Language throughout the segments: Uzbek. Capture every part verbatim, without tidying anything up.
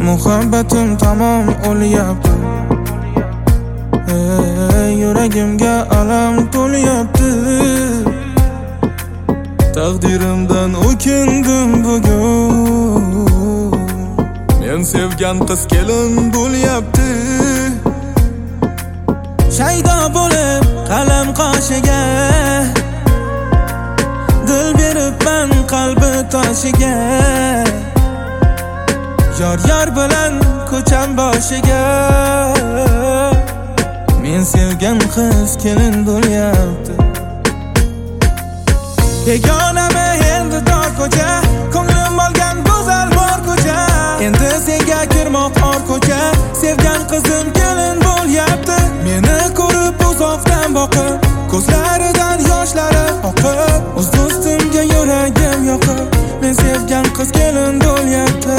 Muhabbatim tamom o'lyapti. Ey, yuragimga alam to'lyapti. Taqdirimdan o'kindim bugun. Men sevgan qiz kelin bo'lyapti. Shaydo bo'lib qalam qoshiga, dil beribman qalbi toshiga. Yor yor bilan ko'cham boshiga. Men sevgan qiz kelin bo'lyapti. Begonami endi tor ko'cha, ko'nglim olgan go'zal bor ko'cha. Endi senga kirmoq or ko'cha, sevgan qizim kelin bo'lyapti. Meni ko'rib uzoqdan boqib, ko'zlaridan yoshlari oqib, o'z do'stimga yuragim yoqib, men sevgan qiz kelin bo'lyapti.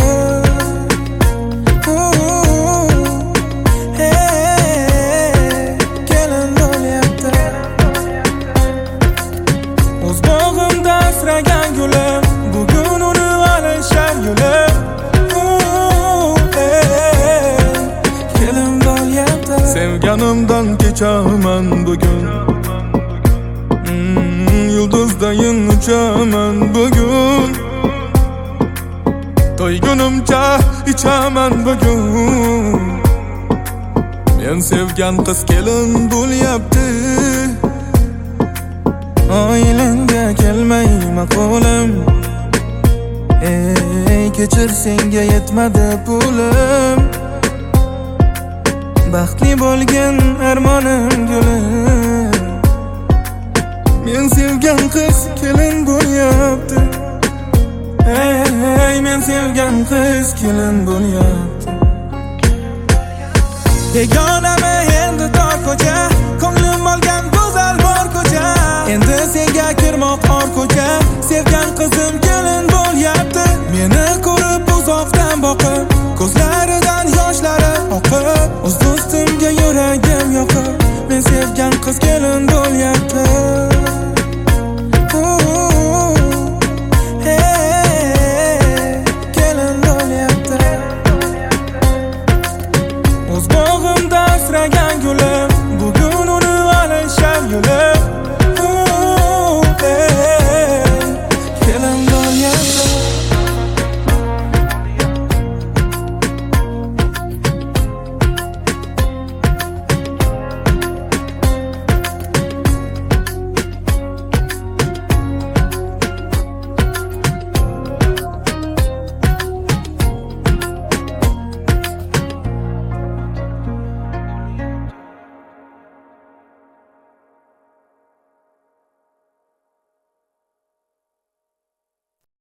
O'z bog'imda asragan gulim, bugun uni alishar yulim. Kelin bo'lyapti. Sevganimdan kechaman bugun. mm, Yulduzdayin uchaman bugun. To'ygunimcha ichaman bugun. Men sevgan qiz kelin bo'lyapti. Oilangga kelmay maqolim, ey kechir senga yetmadi pulim. Baxtli bo'lgan armonim gulim. Men sevgan qiz kelin bo'lyapti. Ey men sevgan qiz kelin bo'lyapti. Begonami endi tor ko'cha, ko'nglim olgan go'zal bor ko'cha. Endi senga kirmoq or ko'cha, sevgan qizim kelin bo'lyapti. Meni